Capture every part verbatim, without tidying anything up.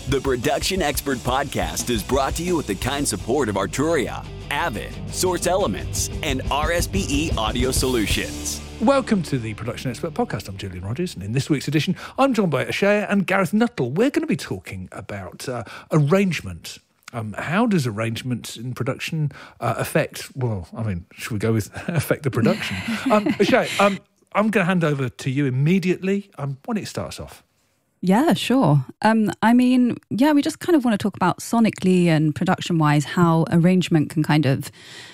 The Production Expert Podcast is brought to you with the kind support of Arturia, Avid, Source Elements, and R S B E Audio Solutions. Welcome to the Production Expert Podcast. I'm Julian Rogers, and in this week's edition, I'm joined by Ashaya and Gareth Nuttall. We're going to be talking about uh, arrangement. Um, how does arrangement in production uh, affect, well, I mean, should we go with affect the production? um, Ashaya, um, I'm going to hand over to you immediately. Um, why don't you start us off? Yeah, sure. Um, I mean, yeah, we just kind of want to talk about sonically and production-wise how arrangement can kind of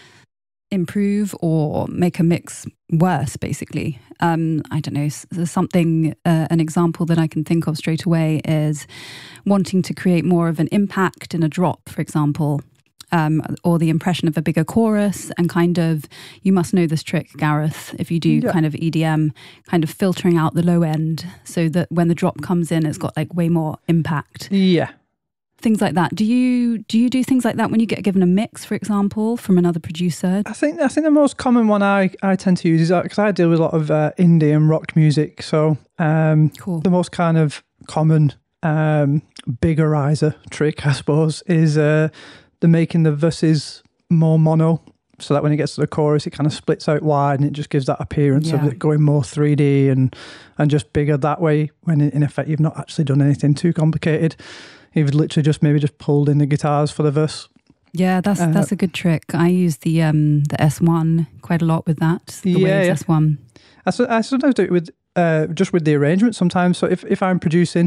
improve or make a mix worse, basically. Um, I don't know, there's something, uh, an example that I can think of straight away is wanting to create more of an impact in a drop, for example, um, or the impression of a bigger chorus, and kind of, you must know this trick, Gareth, if you do yeah. kind of E D M, kind of filtering out the low end so that when the drop comes in, it's got like way more impact. Yeah. Things like that. Do you do you do things like that when you get given a mix, for example, from another producer? I think I think the most common one I, I tend to use is that because I deal with a lot of uh, indie and rock music. So um, cool. The most kind of common um, biggerizer trick, I suppose, is uh, the making the verses more mono, so that when it gets to the chorus, it kind of splits out wide and it just gives that appearance yeah. of it going more three D and and just bigger that way. When in effect you've not actually done anything too complicated. You've literally just maybe just pulled in the guitars for the verse. Yeah, that's uh, that's a good trick. I use the um the S one quite a lot with that. The yeah, Waves yeah. S one. I, I sometimes do it with uh just with the arrangement sometimes. So if, if I'm producing,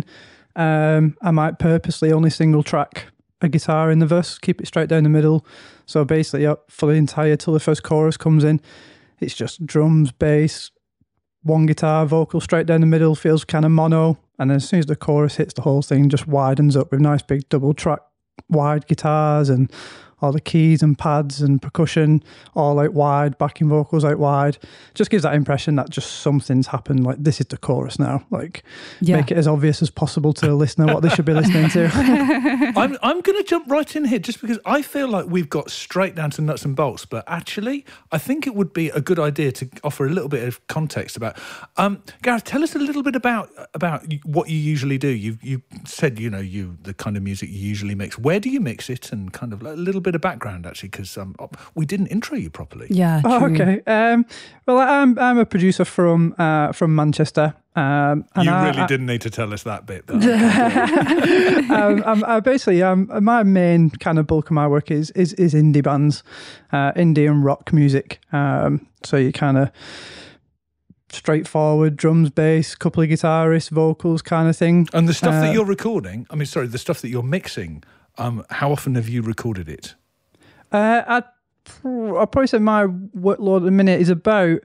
um I might purposely only single track a guitar in the verse, keep it straight down the middle. So basically yeah, for the entire till the first chorus comes in, it's just drums, bass, one guitar, vocal straight down the middle, feels kind of mono. And then as soon as the chorus hits, the whole thing just widens up with nice big double track wide guitars and all the keys and pads and percussion all out wide, backing vocals out wide. Just gives that impression that just something's happened, like this is the chorus now. Like yeah. make it as obvious as possible to the listener what they should be listening to. I'm I'm going to jump right in here just because I feel like we've got straight down to nuts and bolts, but actually I think it would be a good idea to offer a little bit of context about. Um, Gareth, tell us a little bit about about what you usually do. You you said you know you the kind of music you usually mix. Where do you mix it, and kind of a little bit of background actually, because um, we didn't intro you properly. Yeah. True. Oh, okay. Um, well, I'm I'm a producer from uh, from Manchester. Um, and you I, really I, didn't need to tell us that bit. um, I'm, I basically, um, my main kind of bulk of my work is is, is indie bands, uh, indie and rock music. Um, so you kind of straightforward drums, bass, couple of guitarists, vocals, kind of thing. And the stuff uh, that you're recording, I mean, sorry, the stuff that you're mixing. Um, how often have you recorded it? Uh, I'd, I'd probably say my workload at the minute is about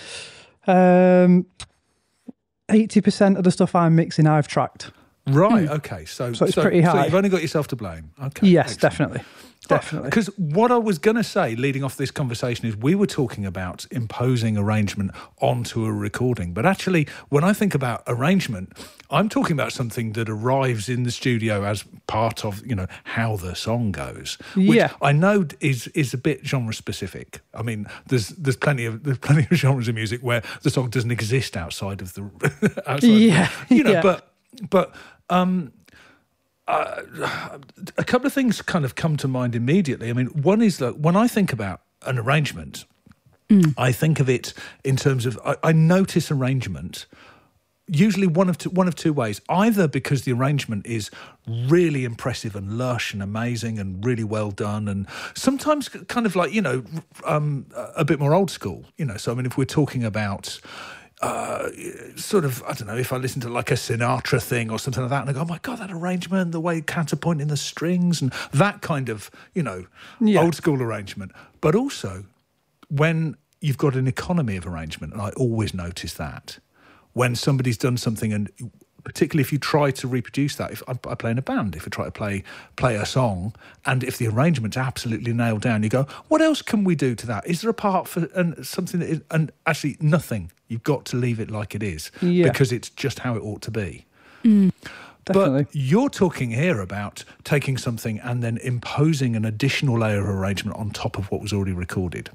um, eighty percent of the stuff I'm mixing I've tracked. Right, okay. So, so it's so, pretty high. So you've only got yourself to blame. Okay. Yes, excellent. definitely. Definitely. Because what I was going to say leading off this conversation is we were talking about imposing arrangement onto a recording. But actually, when I think about arrangement, I'm talking about something that arrives in the studio as part of, you know, how the song goes. Which yeah. I know is is a bit genre specific. I mean, there's there's plenty of there's plenty of genres of music where the song doesn't exist outside of the outside yeah. of the, you know, yeah. but but um Uh, a couple of things kind of come to mind immediately. I mean, one is that when I think about an arrangement, mm. I think of it in terms of I, I notice arrangement usually one of two, one of two ways. Either because the arrangement is really impressive and lush and amazing and really well done, and sometimes kind of like, you know, um, a bit more old school. You know, so I mean, if we're talking about. Uh, sort of, I don't know, if I listen to like a Sinatra thing or something like that and I go, oh my God, that arrangement, the way counterpointing the strings and that kind of, you know, yeah. old school arrangement. But also when you've got an economy of arrangement, and I always notice that, when somebody's done something, and particularly if you try to reproduce that, if I, I play in a band, if I try to play play a song, and if the arrangement's absolutely nailed down, you go, what else can we do to that? Is there a part for and something that is, and actually nothing. You've got to leave it like it is yeah. because it's just how it ought to be. Mm. Definitely. But you're talking here about taking something and then imposing an additional layer of arrangement on top of what was already recorded.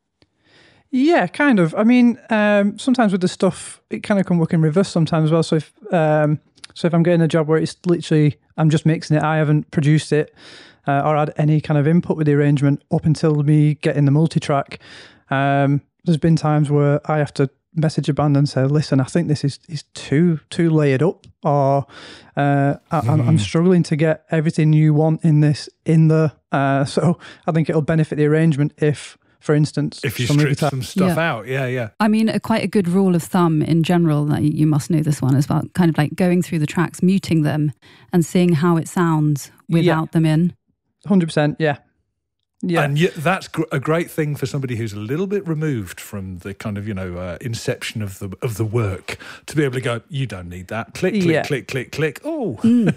Yeah, kind of. I mean, um, sometimes with the stuff, it kind of can work in reverse sometimes as well. So if um, So if I'm getting a job where it's literally, I'm just mixing it, I haven't produced it uh, or had any kind of input with the arrangement up until me getting the multi-track, um, there's been times where I have to message a band and say, listen, I think this is, is too too layered up, or uh, I, mm. I'm, I'm struggling to get everything you want in this in there. Uh, so I think it'll benefit the arrangement if, for instance, if you strip guitar- some stuff yeah. out. Yeah, yeah. I mean, a, quite a good rule of thumb in general, like, you must know this one as well, kind of like going through the tracks, muting them and seeing how it sounds without yeah. them in. one hundred percent, yeah. Yeah. And yet that's gr- a great thing for somebody who's a little bit removed from the kind of, you know, uh, inception of the of the work, to be able to go, you don't need that. Click, click, yeah. click, click, click. Oh. Mm.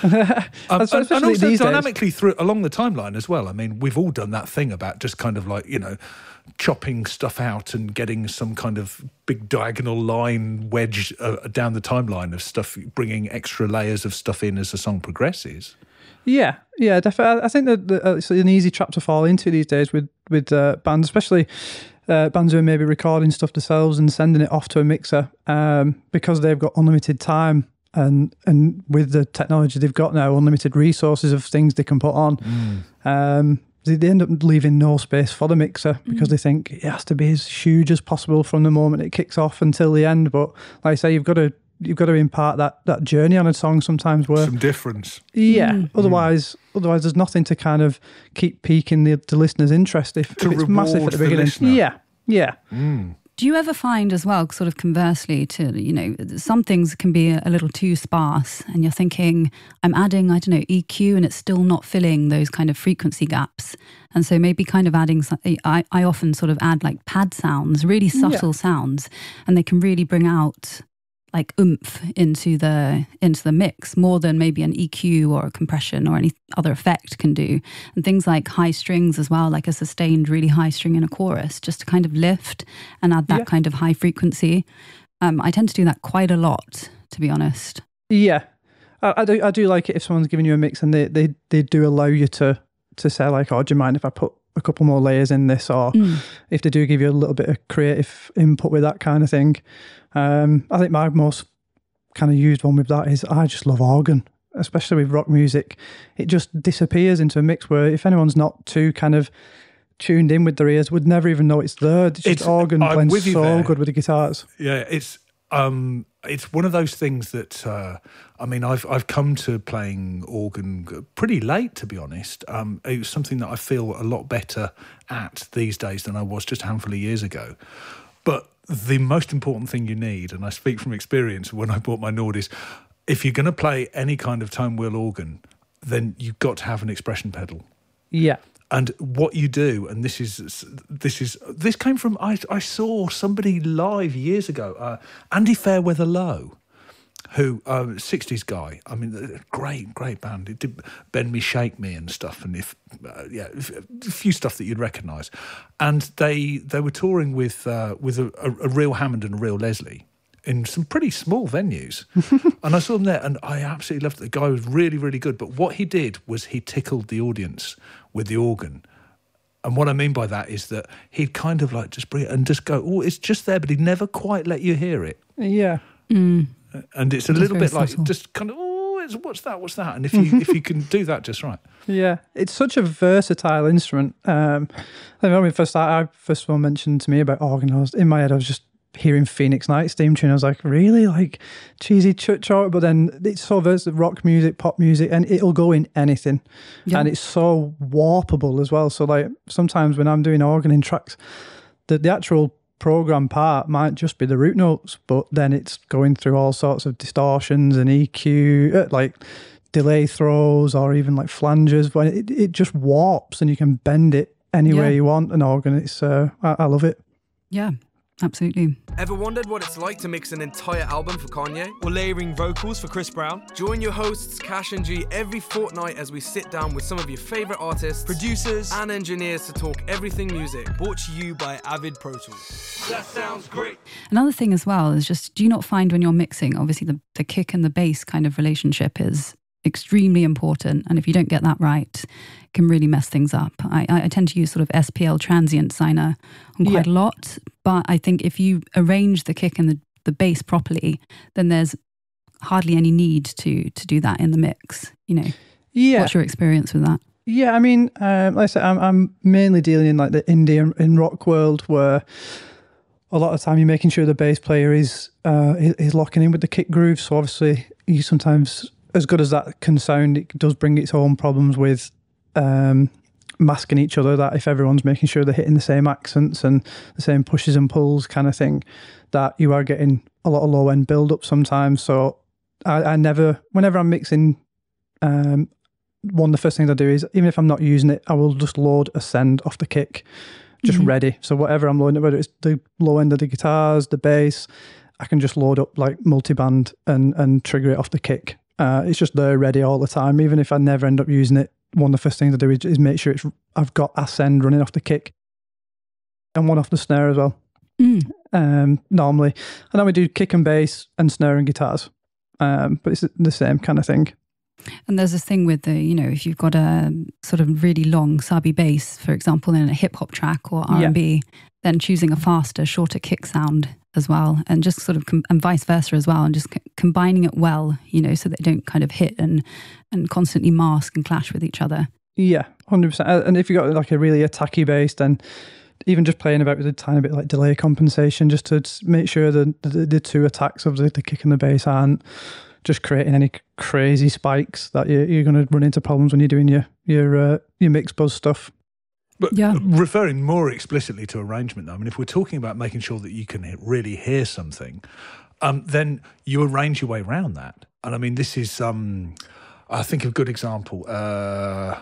um, and, and also dynamically days. through along the timeline as well. I mean, we've all done that thing about just kind of like, you know, chopping stuff out and getting some kind of big diagonal line wedge uh, down the timeline of stuff, bringing extra layers of stuff in as the song progresses. Yeah, yeah, definitely. I think that, that it's an easy trap to fall into these days with with uh, bands, especially uh, bands who are maybe recording stuff themselves and sending it off to a mixer, um, because they've got unlimited time and and with the technology they've got now, unlimited resources of things they can put on. Mm. Um, they, they end up leaving no space for the mixer because mm. they think it has to be as huge as possible from the moment it kicks off until the end. But like I say, you've got to. You've got to impart that, that journey on a song sometimes where... Some difference. Yeah. Mm. Otherwise, otherwise there's nothing to kind of keep piquing the, the listener's interest if, if it's massive at the beginning. The yeah. Yeah. Mm. Do you ever find as well, sort of conversely to, you know, some things can be a little too sparse and you're thinking, I'm adding, I don't know, E Q and it's still not filling those kind of frequency gaps. And so maybe kind of adding, I, I often sort of add like pad sounds, really subtle yeah. sounds, and they can really bring out... like oomph into the into the mix more than maybe an E Q or a compression or any other effect can do. And things like high strings as well, like a sustained really high string in a chorus, just to kind of lift and add that yeah. kind of high frequency. Um, I tend to do that quite a lot, to be honest. Yeah, I, I do. I do like it if someone's giving you a mix and they they, they do allow you to to say like, oh, do you mind if I put a couple more layers in this, or mm. if they do give you a little bit of creative input with that kind of thing. Um, I think my most kind of used one with that is I just love organ, especially with rock music. It just disappears into a mix where if anyone's not too kind of tuned in with their ears, would never even know it's there. It's just it's, organ I'm blends so there. good with the guitars. Yeah, it's um, it's one of those things that uh, I mean, I've I've come to playing organ pretty late, to be honest. Um, it was something that I feel a lot better at these days than I was just a handful of years ago. But the most important thing you need, and I speak from experience when I bought my Nord, is if you're going to play any kind of tone wheel organ, then you've got to have an expression pedal. Yeah. And what you do, and this is this is this came from I I saw somebody live years ago, uh, Andy Fairweather Lowe, who uh, sixties guy. I mean, great great band. It did Bend Me, Shake Me and stuff, and if uh, yeah, a few stuff that you'd recognise. And they they were touring with uh, with a, a, a real Hammond and a real Leslie in some pretty small venues. And I saw them there, and I absolutely loved it. The guy was really really good. But what he did was he tickled the audience with the organ. And what I mean by that is that he'd kind of like just bring it and just go, oh, it's just there, but he'd never quite let you hear it. Yeah. Mm. And it's a It's little bit very like subtle. just kind of, oh, it's, what's that, what's that? And if you if you can do that just right. Yeah, it's such a versatile instrument. Um, I remember when first started, I first one mentioned to me about organ. I was in my head, I was just hearing Phoenix Nights theme tune. I was like, really, like cheesy church art? But then it's so versatile, rock music, pop music, and it'll go in anything. Yeah. And it's so warpable as well. So like sometimes when I'm doing organ in tracks, the the actual program part might just be the root notes, but then it's going through all sorts of distortions and E Q, uh, like delay throws or even like flanges, but it, it just warps and you can bend it anywhere Yeah. you want an organ. It's uh, I, I love it. Yeah, absolutely. Ever wondered what it's like to mix an entire album for Kanye? Or layering vocals for Chris Brown? Join your hosts Cash and G every fortnight as we sit down with some of your favourite artists, Producers and engineers to talk everything music. brought to you by Avid Pro Tools. That sounds great. Another thing as well is just, do you not find when you're mixing, obviously the, the kick and the bass kind of relationship is extremely important, and if you don't get that right, it can really mess things up. I, I tend to use sort of S P L transient signer on quite Yeah. a lot, but I think if you arrange the kick and the, the bass properly, then there's hardly any need to to do that in the mix. You know, Yeah. what's your experience with that? Yeah, I mean, um, like I said, I'm, I'm mainly dealing in like the indie and, and rock world, where a lot of the time you're making sure the bass player is uh, is, is locking in with the kick groove. So obviously, you sometimes, as good as that can sound, it does bring its own problems with um, masking each other. That if everyone's making sure they're hitting the same accents and the same pushes and pulls kind of thing, that you are getting a lot of low end build up sometimes. So I, I never, whenever I'm mixing. Um, one of the first things I do is, even if I'm not using it, I will just load a send off the kick, just mm-hmm. ready. So whatever I'm loading, whether it's the low end of the guitars, the bass, I can just load up like multi-band and, and trigger it off the kick. Uh, it's just there ready all the time. Even if I never end up using it, one of the first things I do is, is make sure it's I've got a send running off the kick and one off the snare as well. Mm. Um, normally. And then we do kick and bass and snare and guitars. Um, but it's the same kind of thing. And there's this thing with the, you know, if you've got a sort of really long subby bass, for example, in a hip hop track or R and B, yeah. then choosing a faster, shorter kick sound as well, and just sort of, com- and vice versa as well, and just c- combining it well, you know, so they don't kind of hit and, and constantly mask and clash with each other. Yeah, one hundred percent. And if you've got like a really attacky bass, then even just playing about with a tiny bit like delay compensation, just to make sure the, the, the two attacks of the, the kick and the bass aren't just creating any crazy spikes that you're, you're going to run into problems when you're doing your your uh, your mix buzz stuff. But yeah. referring more explicitly to arrangement, though, I mean, if we're talking about making sure that you can really hear something, um, then you arrange your way around that. And I mean, this is, um, I think, a good example. Uh,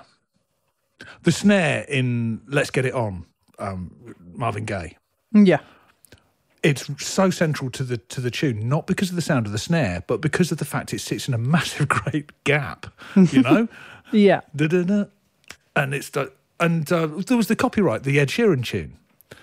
the snare in Let's Get It On, um, Marvin Gaye. Yeah. It's so central to the to the tune, not because of the sound of the snare, but because of the fact it sits in a massive, great gap, you know? yeah. Da-da-da. And it's the, and uh, there was the copyright, the Ed Sheeran tune,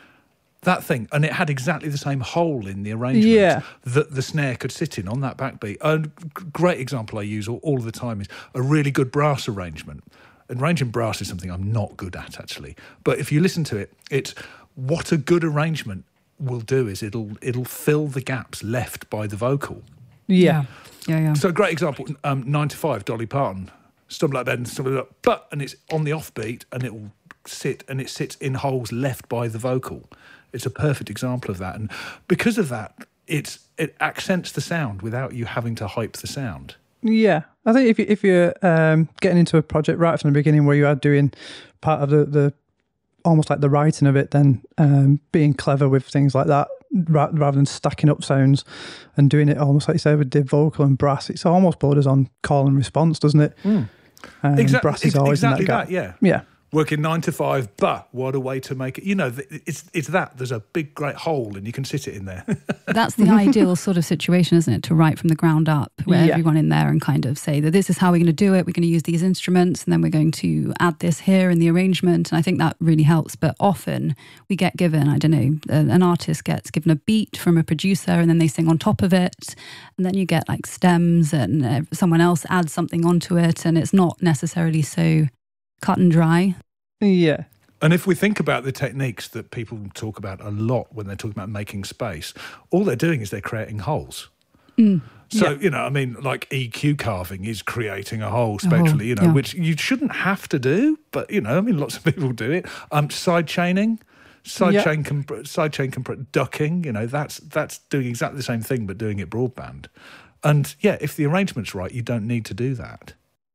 that thing, and it had exactly the same hole in the arrangement yeah. that the snare could sit in on that backbeat. A great example I use all, all the time is a really good brass arrangement. Arranging brass is something I'm not good at, actually. But if you listen to it, it's what a good arrangement will do is it'll it'll fill the gaps left by the vocal. Yeah. Yeah, yeah. So a great example, um, nine to five, Dolly Parton. Stumble like bed and stumble up, but, and it's on the offbeat and it will sit, and it sits in holes left by the vocal. It's a perfect example of that. And because of that, it's it accents the sound without you having to hype the sound. Yeah. I think if, you, if you're um, getting into a project right from the beginning where you are doing part of the, the almost like the writing of it, then um, being clever with things like that ra- rather than stacking up sounds and doing it almost like you said with the vocal and brass, it's almost borders on call and response, doesn't it? Mm. Um, exactly, brass is always exactly in that, that, yeah. Yeah. Working nine to five, but what a way to make it. You know, it's it's that. There's a big, great hole and you can sit it in there. That's the ideal sort of situation, isn't it? To write from the ground up, where yeah. everyone in there and kind of say that this is how we're going to do it. We're going to use these instruments and then we're going to add this here in the arrangement. And I think that really helps. But often we get given, I don't know, an artist gets given a beat from a producer and then they sing on top of it. And then you get like stems and uh, someone else adds something onto it. And it's not necessarily so cut and dry. Yeah. And if we think about the techniques that people talk about a lot when they're talking about making space, all they're doing is they're creating holes. Mm. So, yeah. you know, I mean, like E Q carving is creating a hole spectrally, you know, yeah. which you shouldn't have to do, but, you know, I mean, lots of people do it. Um, side chaining, side yeah. chain, comp- side chain comp- ducking, you know, that's that's doing exactly the same thing, but doing it broadband. And yeah, if the arrangement's right, you don't need to do that.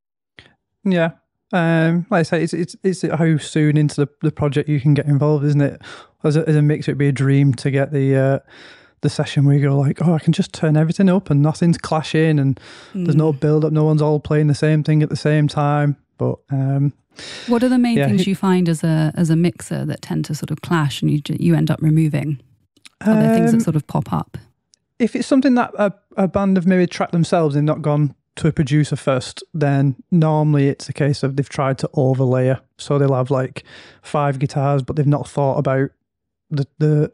Yeah. Um, like I say, it's it's it's how soon into the, the project you can get involved, isn't it? As a, as a mix, it'd be a dream to get the uh, the session where you go like, oh, I can just turn everything up and nothing's clashing and mm. there's no build up, no one's all playing the same thing at the same time. But um, what are the main yeah. things you find as a as a mixer that tend to sort of clash and you you end up removing? Are there um, things that sort of pop up? If it's something that a, a band have maybe tracked themselves and not gone to a producer first, then normally it's a case of they've tried to overlayer. So they'll have like five guitars, but they've not thought about the the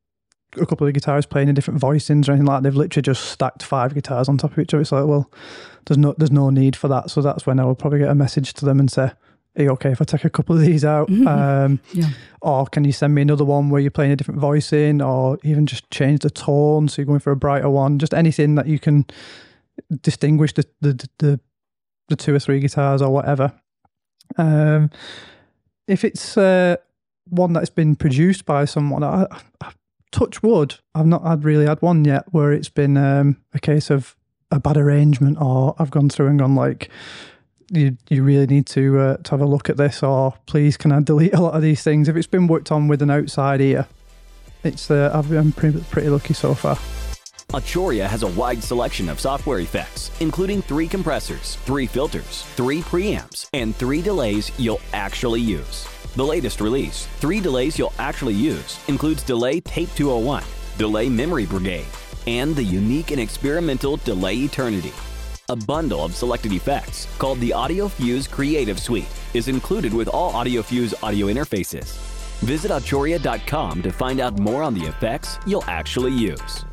a couple of guitars playing in different voicings or anything like that. They've literally just stacked five guitars on top of each other. It's like, well, there's no there's no need for that. So that's when I will probably get a message to them and say, are you okay if I take a couple of these out? Mm-hmm. Um, yeah. Or can you send me another one where you're playing a different voicing, or even just change the tone so you're going for a brighter one? Just anything that you can distinguish the the the, the two or three guitars or whatever. Um, if it's uh, one that's been produced by someone, I, I, touch wood, I've not had really had one yet where it's been um, a case of a bad arrangement, or I've gone through and gone like, you you really need to uh, to have a look at this, or please can I delete a lot of these things. If it's been worked on with an outside ear, it's uh, I've been pretty, pretty lucky so far. Arturia has a wide selection of software effects, including three compressors, three filters, three preamps, and three delays you'll actually use. The latest release, Three Delays You'll Actually Use, includes Delay Tape two oh one, Delay Memory Brigade, and the unique and experimental Delay Eternity. A bundle of selected effects, called the AudioFuse Creative Suite, is included with all AudioFuse audio interfaces. Visit Arturia dot com to find out more on the effects you'll actually use.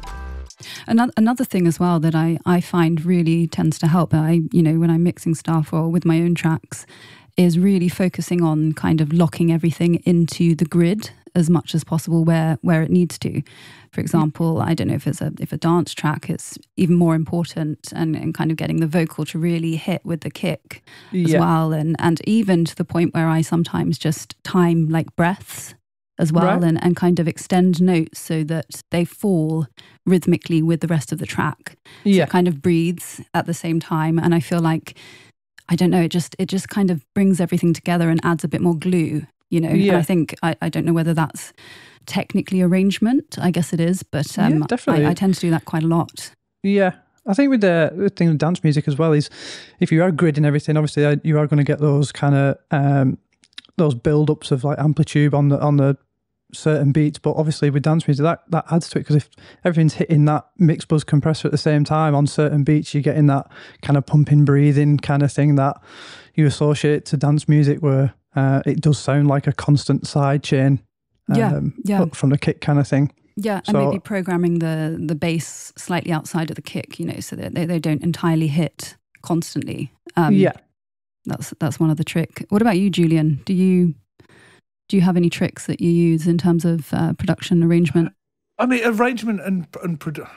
Another, another thing as well that I, I find really tends to help, I you know, when I'm mixing stuff or with my own tracks, is really focusing on kind of locking everything into the grid as much as possible where where it needs to. For example, I don't know if it's a if a dance track, it's even more important, and, and kind of getting the vocal to really hit with the kick as Yeah. well, and and even to the point where I sometimes just time like breaths as well, Right. and, and kind of extend notes so that they fall rhythmically with the rest of the track. So Yeah. it kind of breathes at the same time, and I feel like, I don't know, it just it just kind of brings everything together and adds a bit more glue, you know. Yeah. And I think, I, I don't know whether that's technically arrangement, I guess it is, but um, Yeah, definitely. I, I tend to do that quite a lot. Yeah. I think with the, the thing with dance music as well is if you are gridding everything, obviously uh, you are going to get those kind of um, those build-ups of like amplitude on the on the certain beats, but obviously with dance music that, that adds to it, because if everything's hitting that mix buzz compressor at the same time on certain beats, you're getting that kind of pumping, breathing kind of thing that you associate to dance music, where uh, it does sound like a constant side chain um, Yeah, yeah. from the kick kind of thing. Yeah, and So- maybe programming the the bass slightly outside of the kick, you know, so that they, they don't entirely hit constantly. Um, yeah. That's that's one of the trick. What about you, Julian? Do you do you have any tricks that you use in terms of uh, production arrangement? I mean, arrangement and and produ-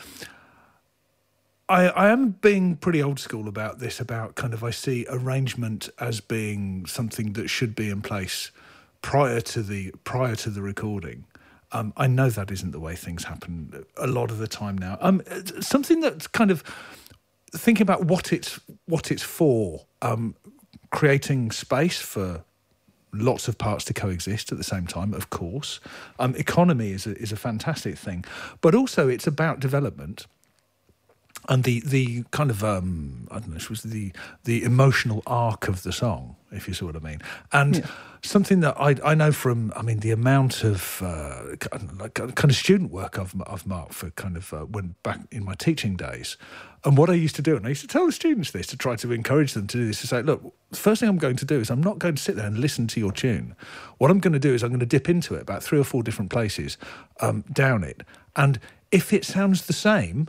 I I am being pretty old school about this. About kind of, I see arrangement as being something that should be in place prior to the prior to the recording. Um, I know that isn't the way things happen a lot of the time now. Um, something that's kind of thinking about what it's what it's for. Um, creating space for lots of parts to coexist at the same time, of course. Um, economy is a, is a fantastic thing, but also it's about development and the the kind of um, I don't know, it was the the emotional arc of the song, if you see what I mean. And Yeah. something that I I know from, I mean, the amount of uh, like kind of student work I've I've marked for kind of uh, when back in my teaching days. And what I used to do, and I used to tell the students this to try to encourage them to do this, to say, look, the first thing I'm going to do is I'm not going to sit there and listen to your tune. What I'm going to do is I'm going to dip into it about three or four different places, um, down it. And if it sounds the same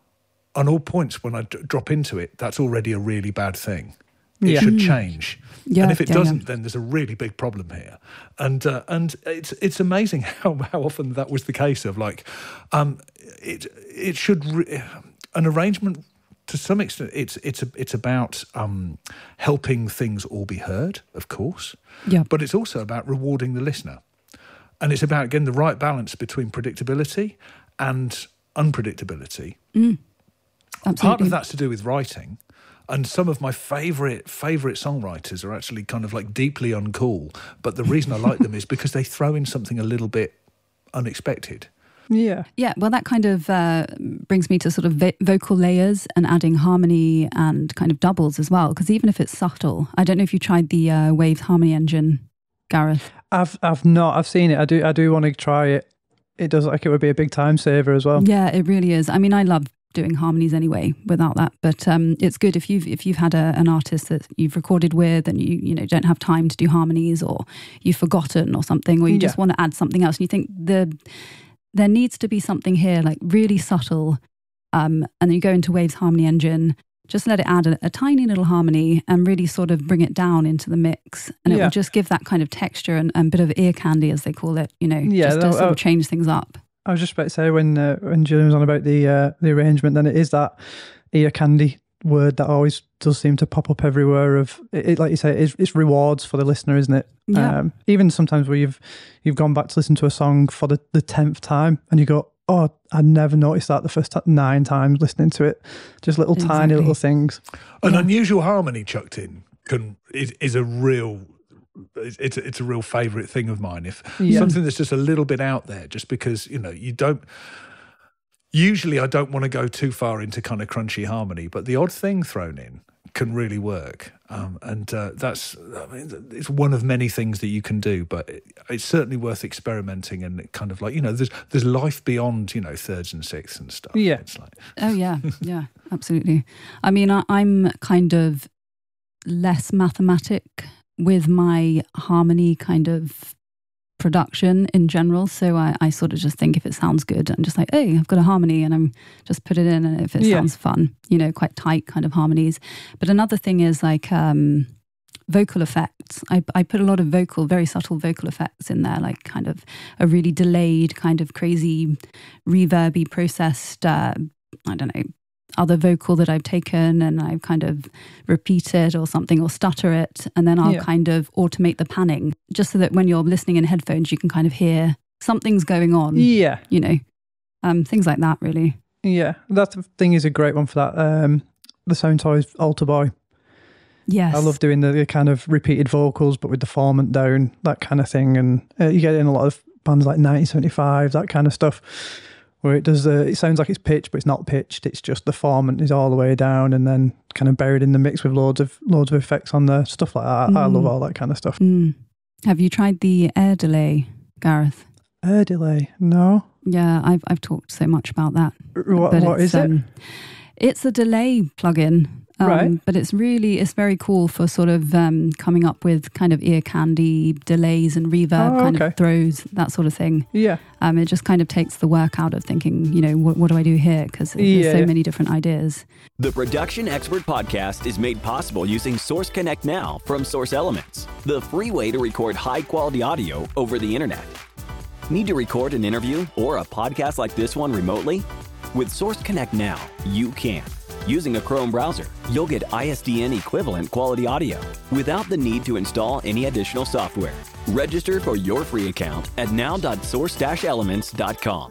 on all points when I d- drop into it, that's already a really bad thing. It Yeah. should change. Yeah, and if it yeah, yeah. doesn't, then there's a really big problem here. And uh, and it's it's amazing how, how often that was the case of like, um, it it should re- an arrangement to some extent. It's it's a, it's about um, helping things all be heard, of course. Yeah. But it's also about rewarding the listener, and it's about getting the right balance between predictability and unpredictability. Absolutely. Part of that's to do with writing, and some of my favourite favourite songwriters are actually kind of like deeply uncool. But the reason I like them is because they throw in something a little bit unexpected. Yeah. Yeah, well, that kind of uh, brings me to sort of vo- vocal layers and adding harmony and kind of doubles as well. Because even if it's subtle, I don't know if you tried the uh, Waves Harmony Engine, Gareth. I've I've not. I've seen it. I do I do want to try it. It does look like it would be a big time saver as well. Yeah, it really is. I mean, I love doing harmonies anyway without that, but um, it's good if you've if you've had a, an artist that you've recorded with and you you know don't have time to do harmonies, or you've forgotten or something, or you just Yeah. want to add something else, and you think the there needs to be something here like really subtle, um, and then you go into Waves Harmony Engine, just let it add a, a tiny little harmony and really sort of bring it down into the mix, and it Yeah. will just give that kind of texture and, and bit of ear candy, as they call it, you know, Yeah, just to that- sort of uh, change things up. I was just about to say when uh, when Julian was on about the uh, the arrangement, then it is that ear candy word that always does seem to pop up everywhere. Of it, it like you say, it's, it's rewards for the listener, isn't it? Yeah. Um, even sometimes where you've you've gone back to listen to a song for the, the tenth time, and you go, "Oh, I never noticed that the first t- nine times listening to it." Just little Exactly. tiny little things. An Yeah. unusual harmony chucked in can is, is a real. It's it's a, it's a real favourite thing of mine. If Yeah. something that's just a little bit out there, just because you know you don't. Usually, I don't want to go too far into kind of crunchy harmony, but the odd thing thrown in can really work. Um, and uh, that's, I mean, it's one of many things that you can do, but it, it's certainly worth experimenting and kind of like, you know, there's there's life beyond, you know, thirds and sixths and stuff. Yeah. It's like, Oh yeah, yeah, absolutely. I mean, I, I'm kind of less mathematic with my harmony kind of production in general. So I, I sort of just think if it sounds good, I'm just like, hey, I've got a harmony, and I'm just put it in, and if it Yeah. sounds fun, you know, quite tight kind of harmonies. But another thing is like um, vocal effects. I, I put a lot of vocal, very subtle vocal effects in there, like kind of a really delayed, kind of crazy, reverby processed, uh, I don't know, other vocal that I've taken and I've kind of repeat it or something or stutter it, and then I'll Yeah. kind of automate the panning just so that when you're listening in headphones you can kind of hear something's going on, Yeah, you know, um, things like that really. yeah. That thing is a great one for that. Um, the Sound Toys Altar Boy. Yes. I love doing the, the kind of repeated vocals, but with the formant down, that kind of thing. And uh, you get it in a lot of bands like nineteen seventy-five, that kind of stuff, where it does. Uh, it sounds like it's pitched, but it's not pitched. It's just the formant is all the way down, and then kind of buried in the mix with loads of loads of effects on there, stuff like that. I, I love Mm. all that kind of stuff. Mm. Have you tried the air delay, Gareth? Air delay? No. Yeah, I've I've talked so much about that. R- What, But what it's, is it? um, It's a delay plugin. Um, Right. But it's really, it's very cool for sort of um, coming up with kind of ear candy delays and reverb Oh, kind okay. of throws, that sort of thing. Yeah. Um, it just kind of takes the work out of thinking, you know, what, what do I do here? Because there's Yeah, so yeah. many different ideas. The Production Expert Podcast is made possible using Source Connect Now from Source Elements, the free way to record high-quality audio over the internet. Need to record an interview or a podcast like this one remotely? With Source Connect Now, you can. Using a Chrome browser, you'll get I S D N equivalent quality audio without the need to install any additional software. Register for your free account at now dot source dash elements dot com.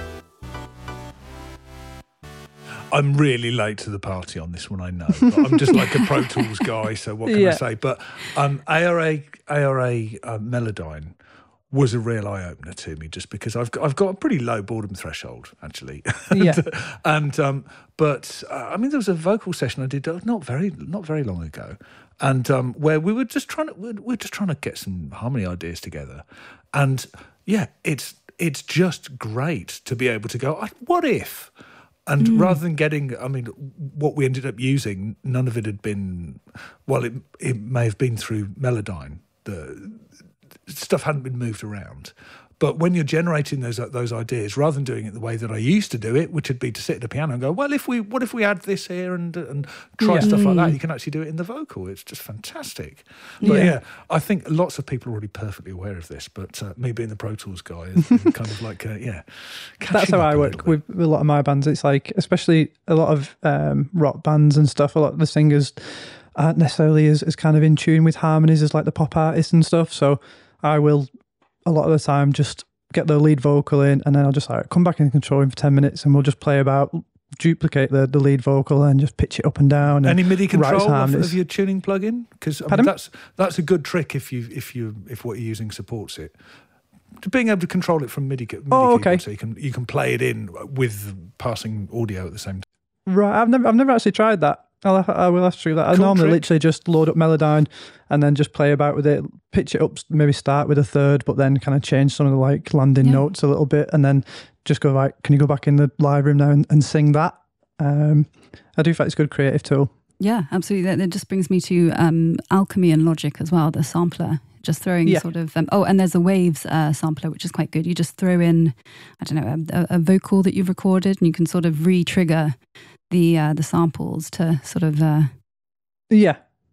I'm really late to the party on this one, I know. But I'm just like a Pro Tools guy, so what can Yeah. I say? But um, A R A A R A uh, Melodyne was a real eye opener to me, just because I've got, I've got a pretty low boredom threshold actually. and, Yeah. and um, but uh, I mean, there was a vocal session I did uh, not very not very long ago, and um, where we were just trying to we we're just trying to get some harmony ideas together, and yeah, it's it's just great to be able to go, "I- what if. And rather than getting, I mean, what we ended up using, none of it had been, well, it it may have been through Melodyne. The stuff hadn't been moved around. But when you're generating those those ideas, rather than doing it the way that I used to do it, which would be to sit at a piano and go, well, if we, what if we add this here and and try Yeah. stuff like that? You can actually do it in the vocal. It's just fantastic. But Yeah. yeah, I think lots of people are already perfectly aware of this. But uh, me being the Pro Tools guy is kind of like, uh, yeah. That's catching how up I a work little bit. with, with a lot of my bands. It's like, especially a lot of um, rock bands and stuff, a lot of the singers aren't necessarily as, as kind of in tune with harmonies as like the pop artists and stuff. So I will, a lot of the time, just get the lead vocal in, and then I'll just like come back in the control room for ten minutes, and we'll just play about, duplicate the, the lead vocal and just pitch it up and down. And Any MIDI write control of, harmonies. of your tuning plugin? Because I mean, Pardon? that's that's a good trick if you if you if what you're using supports it. To being able to control it from MIDI, MIDI Oh, keyboard, okay. so you can you can play it in with passing audio at the same time. Right, I've never, I've never actually tried that. I'll have, I will have to try that. I Cool normally trick. literally just load up Melodyne and then just play about with it, pitch it up, maybe start with a third, but then kind of change some of the like landing Yeah. notes a little bit, and then just go like, can you go back in the live room now and, and sing that? Um, I do think it's a good creative tool. Yeah, absolutely. That, that just brings me to um, Alchemy and Logic as well, the sampler. Just throwing Yeah. sort of, um, oh, and there's a Waves uh, sampler, which is quite good. You just throw in, I don't know, a, a vocal that you've recorded, and you can sort of re-trigger the uh, the samples to sort of, uh, Yeah.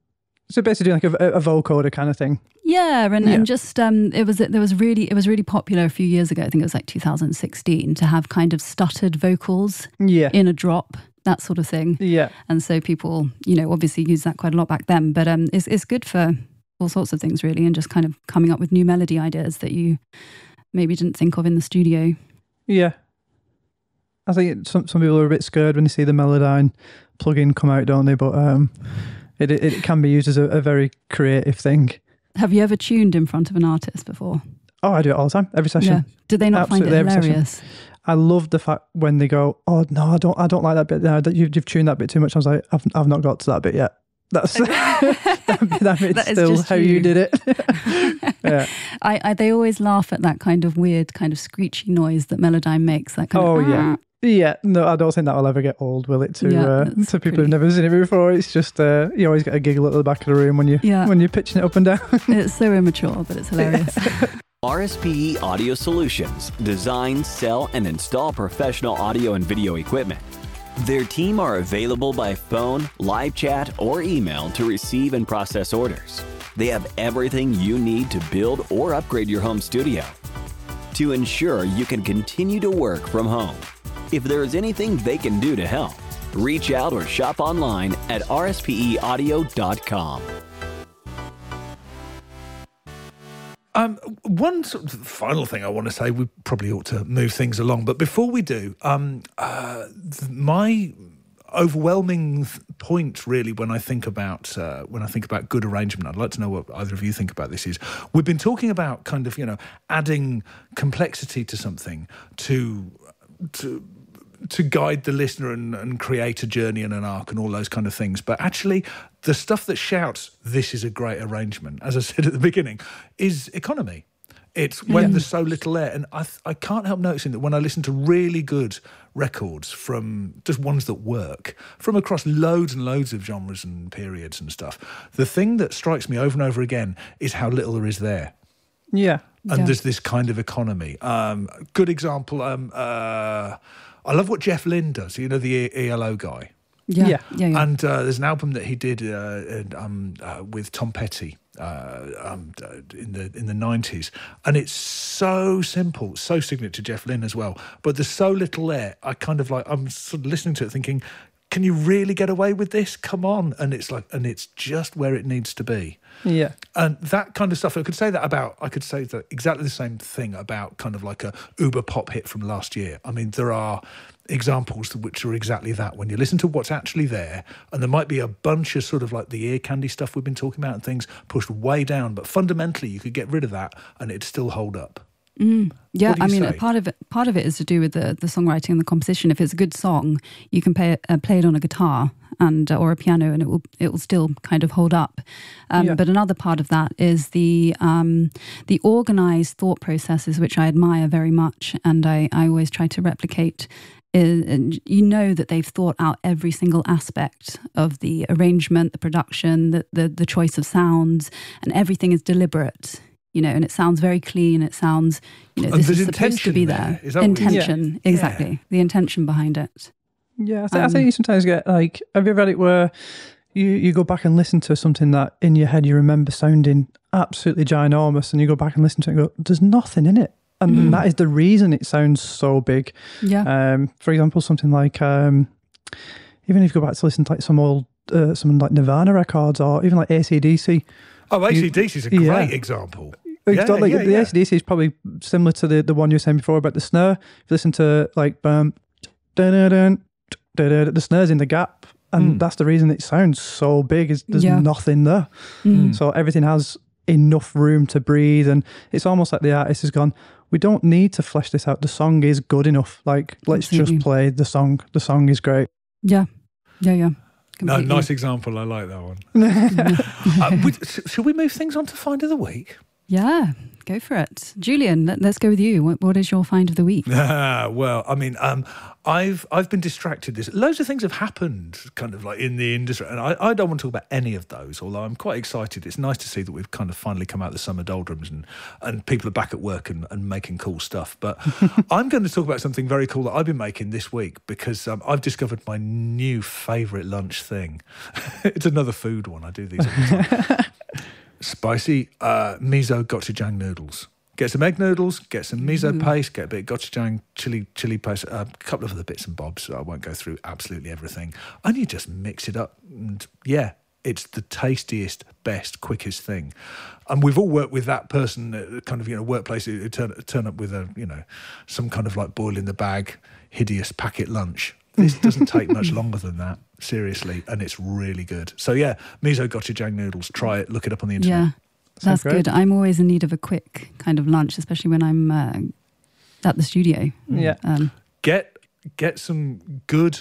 So basically doing like a, a vocoder kind of thing. yeah, and, Yeah. and just um, it was there was really it was really popular a few years ago. I think it was like two thousand sixteen to have kind of stuttered vocals Yeah. in a drop. that sort of thing. Yeah. And so people, you know, obviously use that quite a lot back then. But um, it's it's good for all sorts of things, really, and just kind of coming up with new melody ideas that you maybe didn't think of in the studio. Yeah. I think some some people are a bit scared when they see the Melodyne plugin come out, don't they? But um, it, it it can be used as a, a very creative thing. Have you ever tuned in front of an artist before? Oh, I do it all the time, every session. Yeah. Do they not Absolutely find it every hilarious? session. I love the fact when they go, "Oh no, I don't, I don't like that bit. No, that you've, you've tuned that bit too much." I was like, "I've, I've not got to that bit yet." That's that, bit- that bit's That is still just how you. you. did it. Yeah. I, I they always laugh at that kind of weird, kind of screechy noise that Melodyne makes. That kind Oh of yeah, yeah. No, I don't think that will ever get old, will it? To Yeah, uh, that's to people pretty- who've never seen it before, it's just uh, you always get a giggle at the back of the room when you Yeah. when you're pitching it up and down. It's so immature, but it's hilarious. R S P E Audio Solutions design, sell, and install professional audio and video equipment. Their team are available by phone, live chat, or email to receive and process orders. They have everything you need to build or upgrade your home studio to ensure you can continue to work from home. If there is anything they can do to help, reach out or shop online at r s p e audio dot com. Um, one sort of final thing I want to say, we probably ought to move things along, but before we do, um, uh, th- my overwhelming th- point really when I think about uh, when I think about good arrangement, I'd like to know what either of you think about this, is we've been talking about kind of, you know, adding complexity to something to to to guide the listener and, and create a journey and an arc and all those kind of things. But actually, the stuff that shouts, "This is a great arrangement," as I said at the beginning, is economy. It's when Yeah. there's so little there. And I, th- I can't help noticing that when I listen to really good records from just ones that work, from across loads and loads of genres and periods and stuff, the thing that strikes me over and over again is how little there is there. Yeah. And Yeah. there's this kind of economy. Um, good example, um, uh, I love what Jeff Lynne does, you know, the E L O guy. Yeah, Yeah. yeah, yeah. And uh, there's an album that he did uh, and, um, uh, with Tom Petty uh, um, uh, in the in the nineties, and it's so simple, so signature to Jeff Lynne as well. But there's so little there. I kind of like I'm sort of listening to it, thinking, can you really get away with this? Come on! And it's like, and it's just where it needs to be. Yeah. And that kind of stuff, I could say that about, I could say that exactly the same thing about kind of like a Uber pop hit from last year. I mean, there are examples which are exactly that. When you listen to what's actually there, and there might be a bunch of sort of like the ear candy stuff we've been talking about and things pushed way down, but fundamentally you could get rid of that and it'd still hold up. Yeah, What do I you mean, say? part of it, part of it is to do with the, the songwriting and the composition. If it's a good song, you can play, uh, play it on a guitar and uh, or a piano, and it will it will still kind of hold up. Um, Yeah. But another part of that is the um, the organized thought processes, which I admire very much, and I, I always try to replicate. Is, and you know that they've thought out every single aspect of the arrangement, the production, the the, the choice of sounds, and everything is deliberate. You know, and it sounds very clean. It sounds, you know, And this there's is supposed to be intention there. there. Is that what you- Intention, Yeah. exactly. Yeah. The intention behind it. Yeah, I, th- I Um, think you sometimes get like, have you ever had it where you, you go back and listen to something that in your head you remember sounding absolutely ginormous, and you go back and listen to it and go, there's nothing in it. And Mm. that is the reason it sounds so big. Yeah. Um, for example, something like, um, even if you go back to listen to like some old, uh, some like Nirvana records, or even like A C D C. Oh, A C D C is a great Yeah. example. It's Yeah, not like yeah, the yeah. A C D C is probably similar to the, the one you were saying before about the snare. If you listen to like bum, dun, dun, dun, dun, dun, the snare's in the gap, and Mm. that's the reason it sounds so big. Is there's Yeah. nothing there, Mm. so everything has enough room to breathe, and it's almost like the artist has gone, we don't need to flesh this out. The song is good enough. Like let's Absolutely. just play the song. The song is great. Yeah. Yeah, yeah. No, Completely. nice example. I like that one. uh, we, sh- should we move things on to Find of the Week? Yeah, go for it. Julian, let, let's go with you. What, what is your find of the week? Ah, well, I mean, um, I've I've been distracted. This loads of things have happened, kind of like in the industry, and I, I don't want to talk about any of those. Although I'm quite excited. It's nice to see that we've kind of finally come out of the summer doldrums, and, and people are back at work and, and making cool stuff. But I'm going to talk about something very cool that I've been making this week, because um, I've discovered my new favourite lunch thing. It's another food one. I do these all the time. Spicy uh, miso gochujang noodles. Get some egg noodles, get some miso mm. paste, get a bit of gochujang, chili chili paste, a couple of other bits and bobs. So I won't go through absolutely everything. And you just mix it up. And yeah, it's the tastiest, best, quickest thing. And we've all worked with that person, uh, kind of, you know, workplace who turn, turn up with a, you know, some kind of like boil in the bag, hideous packet lunch. This doesn't take much longer than that, seriously, and it's really good. So yeah, miso gochujang noodles, try it, look it up on the internet. Yeah. That's good. I'm always in need of a quick kind of lunch, especially when I'm uh, at the studio. Yeah. Um, get get some good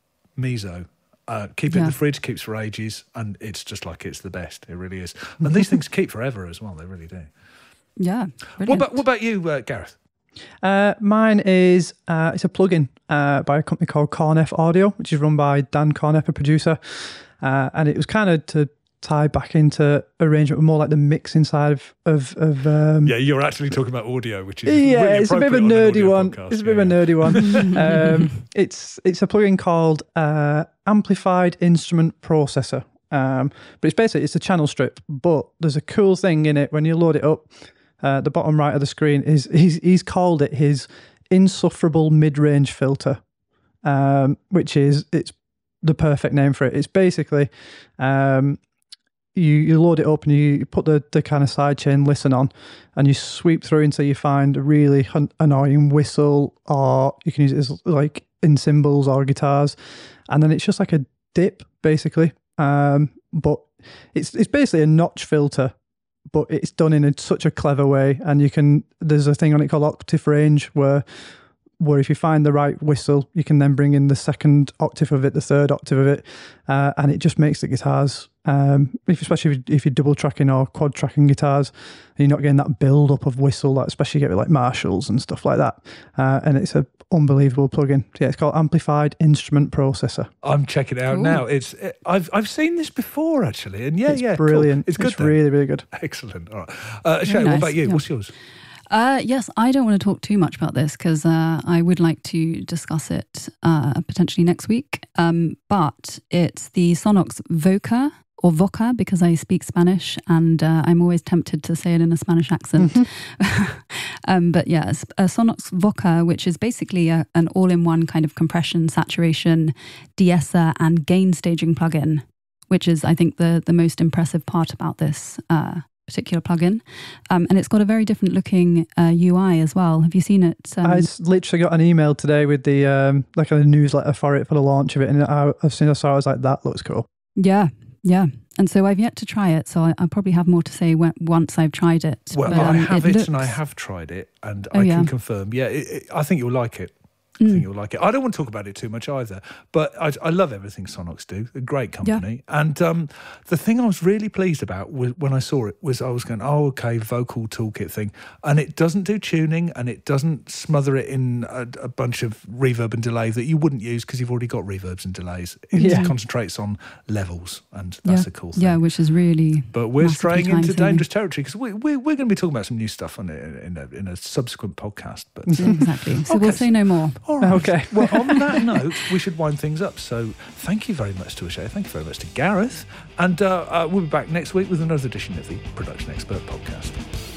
miso. Uh, keep it yeah. in the fridge, keeps for ages, and it's just like it's the best. It really is. And these things keep forever as well. They really do. Yeah. Brilliant. What about what about you, uh, Gareth? Uh, mine is uh, it's a plugin uh, by a company called Cornef Audio, which is run by Dan Cornef, a producer, uh, and it was kind of to tie back into arrangement, more like the mixing side of of, of um, yeah. You're actually talking about audio, which is yeah, really it's a bit of a nerdy one. Podcast. It's a bit yeah, of a nerdy one. um, it's it's a plugin called uh, Amplified Instrument Processor, um, but it's basically it's a channel strip. But there's a cool thing in it when you load it up. Uh, the bottom right of the screen is he's he's called it his insufferable mid-range filter, um, which is it's the perfect name for it. It's basically um, you you load it up and you put the, the kind of sidechain listen on, and you sweep through until you find a really hun- annoying whistle, or you can use it as like in cymbals or guitars, and then it's just like a dip basically. Um, but it's it's basically a notch filter, but it's done in a, such a clever way. And you can, there's a thing on it called octave range where, where if you find the right whistle, you can then bring in the second octave of it, the third octave of it. Uh, and it just makes the guitars, um, if, especially if, you, if you're double tracking or quad tracking guitars, and you're not getting that build up of whistle, that especially you get with like Marshalls and stuff like that. Uh, and it's a unbelievable plugin. Yeah, it's called Amplified Instrument Processor. I'm checking it out Ooh. now. It's it, I've I've seen this before actually, and yeah, it's yeah, brilliant. Cool. It's good. It's really really good. Excellent. All right, uh, Shay, nice. What about you? Yeah. What's yours? Uh, yes, I don't want to talk too much about this because uh, I would like to discuss it uh, potentially next week. Um, but it's the Sonox Voca, or Voca, because I speak Spanish and uh, I'm always tempted to say it in a Spanish accent. um, but yeah, it's a Sonox Voca, which is basically a, an all-in-one kind of compression, saturation, de-esser and gain staging plugin, which is, I think, the, the most impressive part about this uh, particular plugin. Um, and it's got a very different looking uh, U I as well. Have you seen it? Um, I literally got an email today with the um, like a newsletter for it, for the launch of it. And I, as soon as I saw it, I was like, that looks cool. Yeah. Yeah, and so I've yet to try it, so I, I'll probably have more to say when, once I've tried it. Well, but, I um, have it, it looks... and I have tried it, and oh, I yeah. can confirm. Yeah, it, it, I think you'll like it. I think you'll like it. I don't want to talk about it too much either, but I, I love everything Sonox do. A great company. Yeah. And um, the thing I was really pleased about was, when I saw it was I was going, oh, okay, vocal toolkit thing. And it doesn't do tuning and it doesn't smother it in a, a bunch of reverb and delay that you wouldn't use because you've already got reverbs and delays. It yeah. concentrates on levels, and that's yeah. a cool thing. Yeah, which is really But we're straying into dangerous territory because we, we, we're going to be talking about some new stuff on it in a, in a subsequent podcast. But yeah, exactly. So okay. we'll say no more. All right. Okay. Well, on that note, we should wind things up. So thank you very much to Ashay. Thank you very much to Gareth. And uh, uh, we'll be back next week with another edition of the Production Expert Podcast.